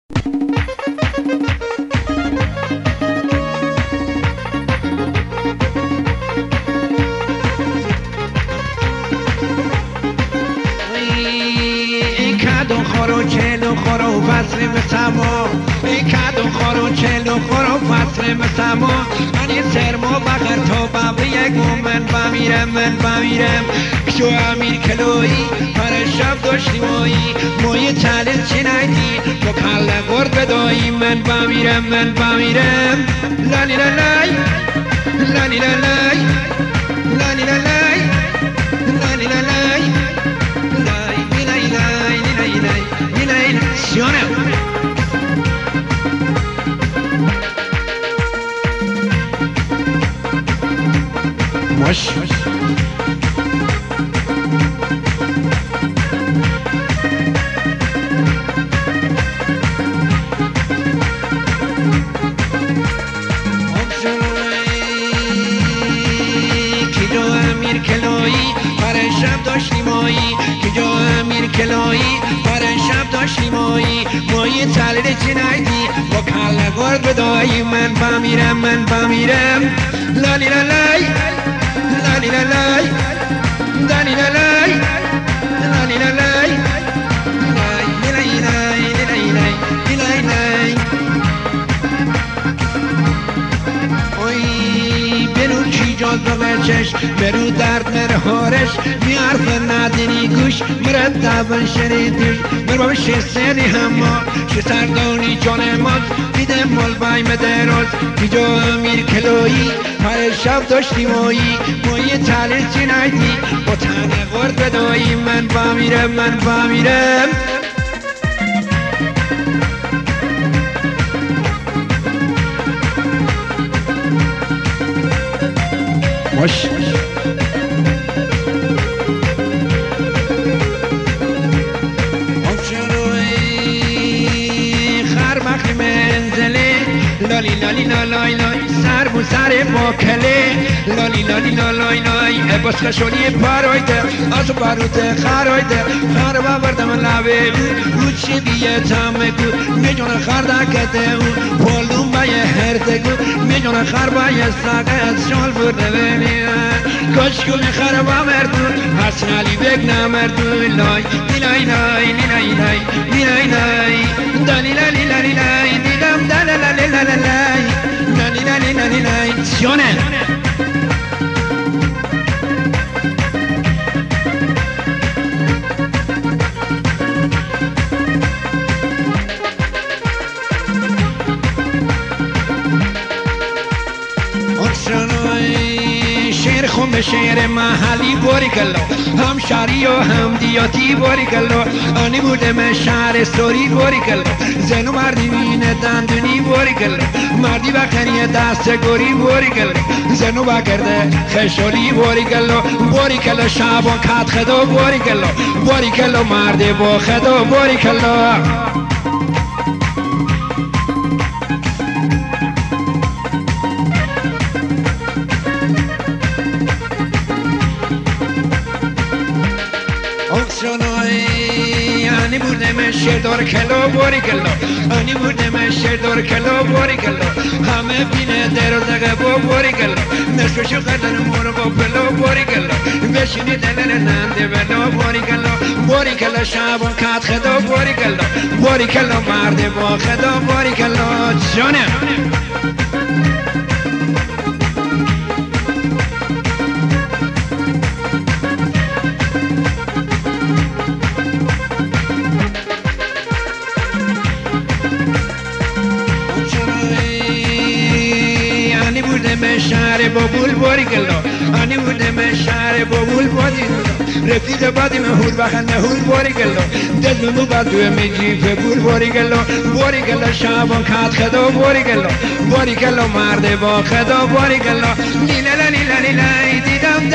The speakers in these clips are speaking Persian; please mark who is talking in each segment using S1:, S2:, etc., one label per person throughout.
S1: خورو چلو خورو فصل مسما ای کدو خورو چلو خورو فصل مسما من سرما بخر تو بابی یک من بمیرم شو امیر کلویی پر شب داشتی مایی چالش چی نیدی تو کله گرد بدایی من بمیرم لالی لالای لالی لالای لالی لالای لالی لالای مش کجا امیر کلایی پر شب داشتی مایی کجا امیر کلایی پر شب داشتی مایی تلید چی نیدی با کله گرد بدایی من بمیرم لالی لالای لالی لالای دانی لالای لالی لالای جاذبه چشم برو درد مرهارش میارف ندنی گوش مرتبا شنیدیش مرباب شسری هما شسردانی جان ماز دیده مال بایم دراز کجا امیر کلویی پر شب داشتی مایی تلیل چی نیدی با تنه غرد بدایی من بمیرم مش خرمخ منزله لالی لالی لالای لای سر بو سر باکله لالی لالی لالای لای باز خشولی پارایده آسو باروده خرایده خر بردم لبه او چی بیه تمگو میجونه خرده کده او پولون بایه هردگو میجونه خر بایه ساقه شال برده بینیه کشکو میخره با مردون حسن علی بگ نمردون لای لای لای لای لای لای لای دانی لالی لالی لای دیدم دلالی لالی لای جانه شعر خون شعر محلی باری کلو هم شهری و هم دیاتی باری کلو آنی بودم شهر سوری باری کلو زنو مردی مینه دندونی باری کلو مردی بخری دست گوری باری کلو زنو بکرده خشولی باری کلو شبان کت خدا باری کلو مرد با خدا باری کلو آنی بودم شدار کلو باری کلو آنی بودم شدار کلو باری کلو همه بینه در و دقه باری کلو نصفشو قدن مورو با پلو باری کلو بشینی دلن ننده بلو باری کلو شبان کت خدا باری کلو مرد با خدا باری کلو جانه شهر بابول باری کلو آنی بودم شهر بابول باری کلو رفیق بادی مهول بخنده هول باری کلو دلمو بدو میجی فبول باری کلو شبان کت خدا باری کلو مرد با خدا باری کلو لیلا لیلا لیلا دیدم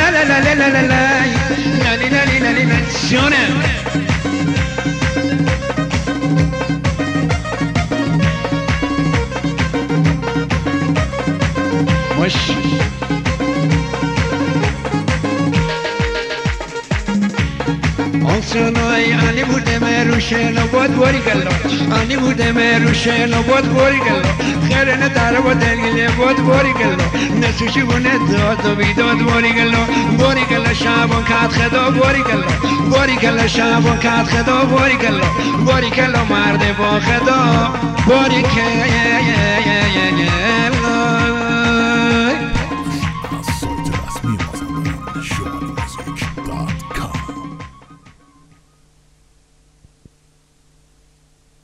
S1: دلالالالالا جانه مش آنسونای آنی بودم روشن و بود باری گلو آنی بودم روشن و بود باری گلو خیرن داره بود دلیل بود باری گلو نسوشی بونه داد و بیداد باری گلو شابون کات خدا باری گلو شابون کات خدا باری گلو مرد با خدا باری که